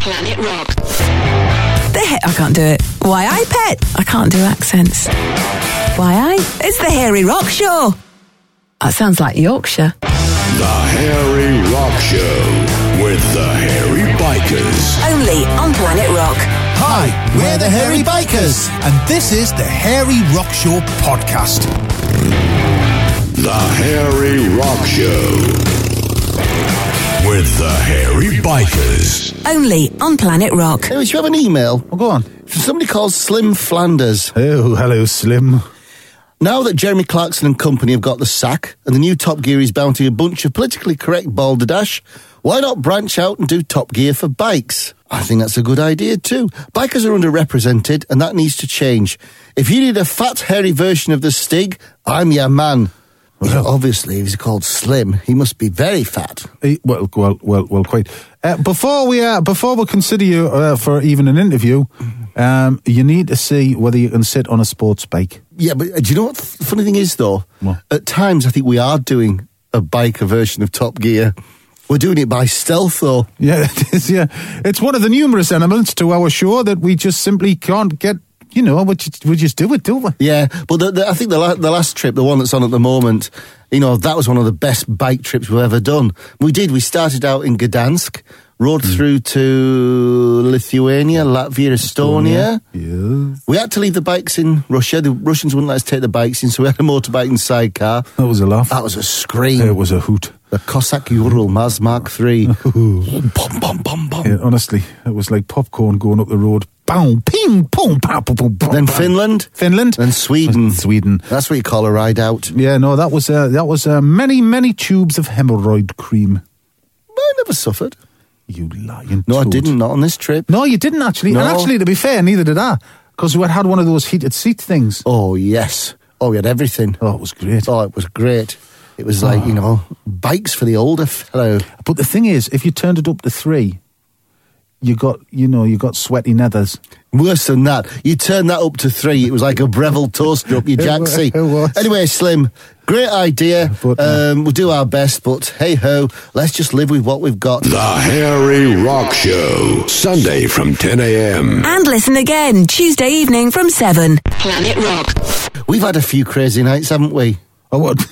Planet Rock. I can't do it. Why I Pet? I can't do accents. Why I? It's the Hairy Rock Show. That sounds like Yorkshire. The Hairy Rock Show with the Hairy Bikers. Only on Planet Rock. Hi, we're the Hairy Bikers, and this is the Hairy Rock Show podcast. The Hairy Rock Show with the Hairy Bikers. Only on Planet Rock. Anyway, you have an email. Oh, go on. From somebody called Slim Flanders. Oh, hello, Slim. Now that Jeremy Clarkson and company have got the sack, and the new Top Gear is bound to be a bunch of politically correct balderdash, why not branch out and do Top Gear for bikes? I think that's a good idea too. Bikers are underrepresented, and that needs to change. If you need a fat, hairy version of the Stig, I'm your man. Well, obviously, if he's called Slim, he must be very fat. Well, quite. Before we consider you for even an interview, you need to see whether you can sit on a sports bike. Yeah, but do you know what the funny thing is, though? What? At times, I think we are doing a biker version of Top Gear. We're doing it by stealth, though. Yeah, it is, yeah. It's one of the numerous elements to our show that we just simply can't get. You know, we just do it, don't we? Yeah, but I think the last trip, the one that's on at the moment, you know, that was one of the best bike trips we've ever done. We started out in Gdansk, rode through to Lithuania, Latvia, Estonia. Yes. We had to leave the bikes in Russia. The Russians wouldn't let us take the bikes in, so we had a motorbike and sidecar. That was a laugh. That was a scream. It was a hoot. The Cossack Ural Maz Mark III. Bum, bum, bum, bum. Yeah, honestly, it was like popcorn going up the road. Boom, ping, boom, pow, boom, boom, boom. Then Finland. Then Sweden. That's what you call a ride out. Yeah, no, that was many tubes of hemorrhoid cream. I never suffered. You lying No, toad. I didn't. Not on this trip. No, you didn't actually. No. And actually, to be fair, neither did I. Because we had one of those heated seat things. Oh, yes. Oh, we had everything. Oh, it was great. Oh, it was great. It was like, you know, bikes for the older fellow. But the thing is, if you turned it up to 3, you got sweaty nethers. Worse than that. You turn that up to 3, it was like a Breville toaster up your jacksie. It was. Anyway, Slim, great idea. But, we'll do our best, but hey-ho, let's just live with what we've got. The Hairy Rock Show, Sunday from 10 a.m. And listen again, Tuesday evening from 7. Planet Rock. We've had a few crazy nights, haven't we? Oh, what?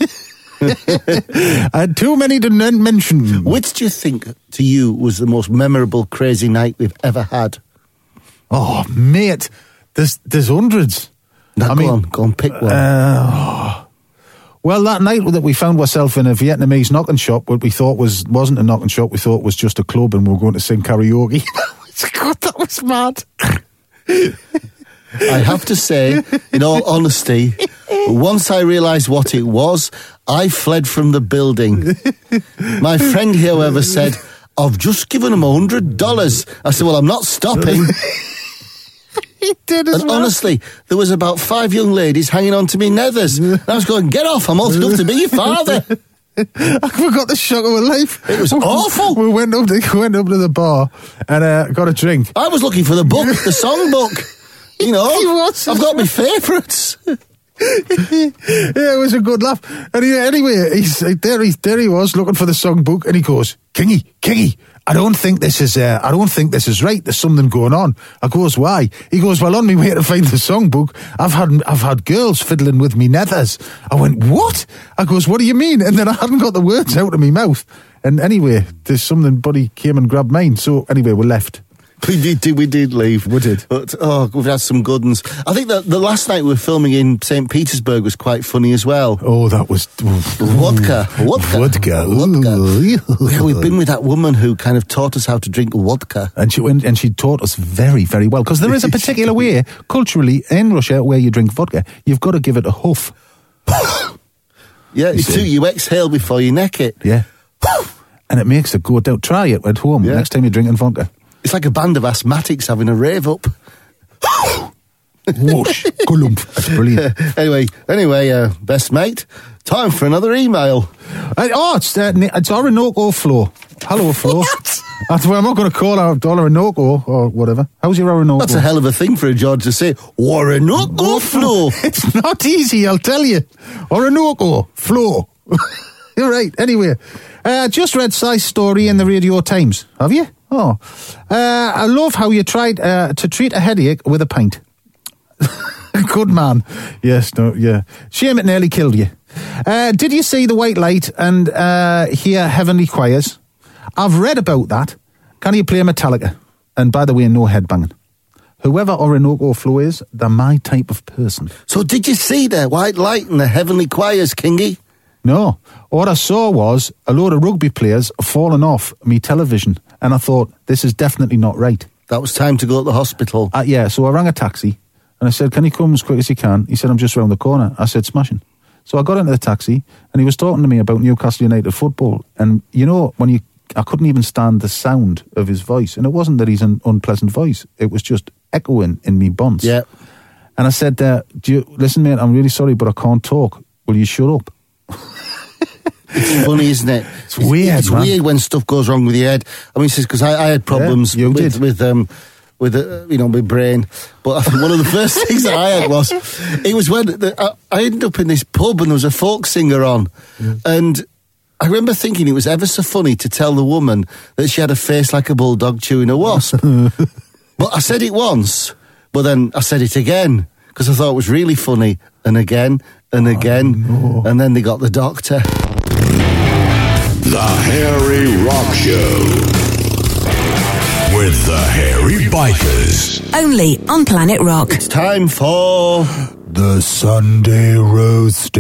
Too many to mention. Which do you think, to you, was the most memorable crazy night we've ever had? Oh, mate, there's hundreds. Now, go on, pick one. Well, that night that we found ourselves in a Vietnamese knocking shop, what we thought wasn't a knocking shop, we thought was just a club, and we were going to sing karaoke. God, that was mad. I have to say, in all honesty, once I realised what it was, I fled from the building. My friend, however, said, I've just given him $100. I said, well, I'm not stopping. He did as And well. honestly, there was about 5 young ladies hanging on to me nethers. And I was going, get off, I'm old enough to be your father. I forgot the shock of my life. It was awful. We went up to the bar and got a drink. I was looking for the book, the song book. You know, He was. I've got my favourites. Yeah, it was a good laugh. And anyway, there he was looking for the songbook, and he goes, Kingy, I don't think this is right. There's something going on. I goes, why? He goes, well, on my way to find the songbook, I've had girls fiddling with me nethers. I went, what? I goes, what do you mean? And then I hadn't got the words out of my mouth. And anyway, there's something, buddy came and grabbed mine. So anyway, we left. We did leave. We did. But, we've had some good ones. I think that the last night we were filming in St. Petersburg was quite funny as well. Oh, that was... Vodka. Yeah, we've been with that woman who kind of taught us how to drink vodka. And she taught us very, very well. Because there is a particular way, culturally, in Russia, where you drink vodka, you've got to give it a huff. Yeah, it's true. You exhale before you neck it. Yeah. And it makes it go down. Try it at home next time you're drinking vodka. It's like a band of asthmatics having a rave up. Whoosh. Golump. That's brilliant. Anyway, best mate, time for another email. It's Orinoco Flo. Hello, Flo. What? I'm not going to call her Orinoco or whatever. How's your Orinoco? That's a hell of a thing for a George to say. Orinoco Flo. It's not easy, I'll tell you. Orinoco Flo. You're right. Anyway, just read Si's story in the Radio Times. Have you? Oh. I love how you tried to treat a headache with a pint. Good man. Yes, no, yeah. Shame it nearly killed you. Did you see the white light and hear heavenly choirs? I've read about that. Can you play Metallica? And by the way, no headbanging. Whoever Orinoco Flow is, they're my type of person. So did you see the white light and the heavenly choirs, Kingy? No. What I saw was a load of rugby players falling off me television, and I thought, this is definitely not right. That was time to go to the hospital. Yeah, so I rang a taxi, and I said, can you come as quick as you can? He said, I'm just round the corner. I said, smashing. So I got into the taxi, and he was talking to me about Newcastle United football, and you know, I couldn't even stand the sound of his voice, and it wasn't that he's an unpleasant voice, it was just echoing in me bonds. Yeah. And I said, listen mate, I'm really sorry, but I can't talk. Will you shut up? It's funny, isn't it? It's weird. It's weird when stuff goes wrong with your head. I mean, because I had problems with my brain. But I think one of the first things that I had was, it was when I ended up in this pub and there was a folk singer on, and I remember thinking it was ever so funny to tell the woman that she had a face like a bulldog chewing a wasp. But I said it once, but then I said it again because I thought it was really funny, and again and again, and then they got the doctor. The Harry Rock Show with the Harry Bikers. Only on Planet Rock. It's time for the Sunday Roast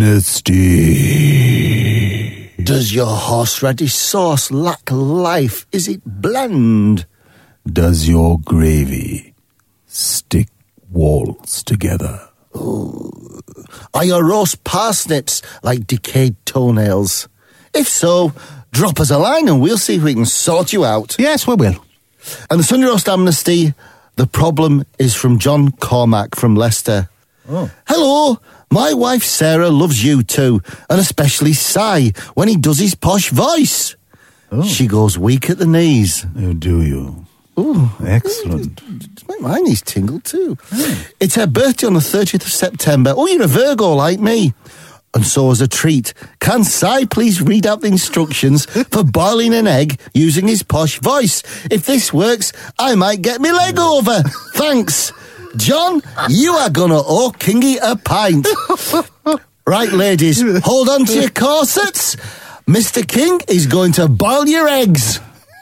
Amnesty. Does your horseradish sauce lack life? Is it bland? Does your gravy stick walls together? Are your roast parsnips like decayed toenails? If so, drop us a line and we'll see if we can sort you out. Yes, we will. And the Sunday Roast Amnesty, the problem is from John Cormack from Leicester. Oh. Hello, my wife Sarah loves you too, and especially Si when he does his posh voice. Oh. She goes weak at the knees. Oh, do you? Ooh, excellent. My knees tingle too. It's her birthday on the 30th of September. Oh, you're a Virgo like me. And so as a treat, can Si please read out the instructions for boiling an egg using his posh voice? If this works, I might get my leg over. Thanks. John, you are gonna owe Kingy a pint. Right, ladies, hold on to your corsets. Mr. King is going to boil your eggs.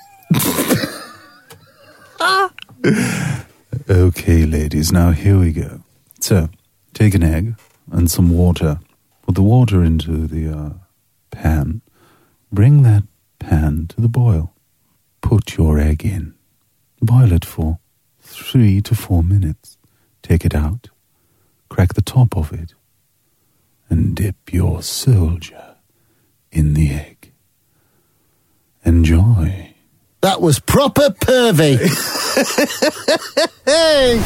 Okay, ladies, now here we go. So, take an egg and some water. Put the water into the pan. Bring that pan to the boil. Put your egg in. Boil it for 3 to 4 minutes. Take it out. Crack the top of it. And dip your soldier in the egg. Enjoy. That was proper pervy. Planet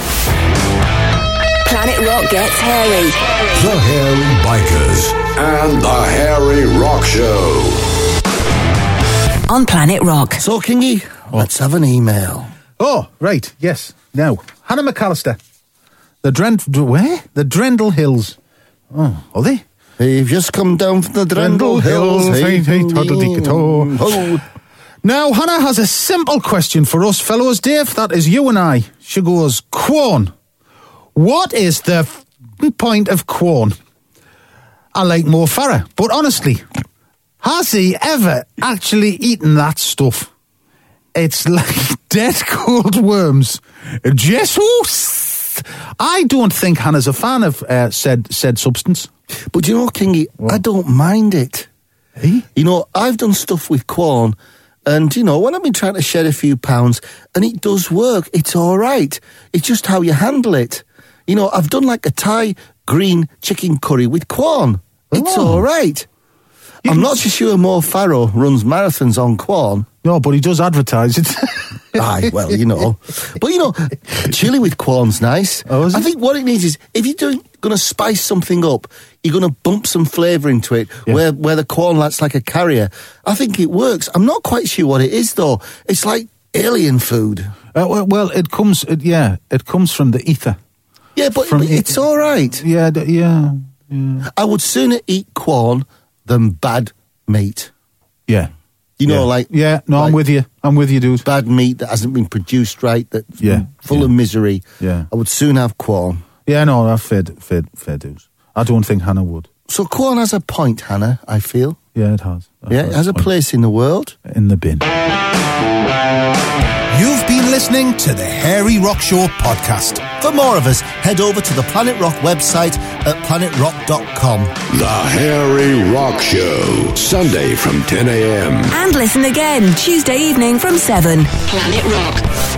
Rock gets hairy. The Harry Bikers and the Harry Rock Show. On Planet Rock. So, Kingy, let's have an email. Oh, right, yes. Now, Hannah McAllister. The Drendel Hills. Oh, are they? You've just come down from the Drendel Hills. Hey, toddle-dee-ka-to. Now, Hannah has a simple question for us fellows, Dave. That is you and I. She goes, Quorn. What is the point of Quorn? I like Mo Farah, but honestly, has he ever actually eaten that stuff? It's like dead cold worms. Jesus! I don't think Hannah's a fan of said substance. But you know, Kingy, I don't mind it. Hey? You know, I've done stuff with Quorn, and, you know, when I've been trying to shed a few pounds, and it does work, it's all right. It's just how you handle it. You know, I've done like a Thai green chicken curry with Quorn. It's all right. I'm not so sure Mo Farah runs marathons on Quorn. No, but he does advertise it. Aye, well, you know. But, you know, chili with Quorn's nice. Oh, is it? I think what it needs is, if you're going to spice something up, you're going to bump some flavour into it, where the Quorn acts like a carrier. I think it works. I'm not quite sure what it is, though. It's like alien food. Well, it comes from the ether. Yeah, but it's all right. Yeah. I would sooner eat Quorn than bad meat. Yeah. You know, like... Yeah, no, like I'm with you. I'm with you, dude. bad meat that hasn't been produced right, that's Yeah, full yeah. of misery. Yeah. I would soon have Quorn. Yeah, no, that's fair dues. I don't think Hannah would. So Quorn has a point, Hannah, I feel. Yeah, it has. Yeah, it has a place in the world. In the bin. You've been listening to the Hairy Rock Show podcast. For more of us, head over to the Planet Rock website at planetrock.com. The Harry Rock Show, Sunday from 10 a.m. And listen again Tuesday evening from 7. Planet Rock.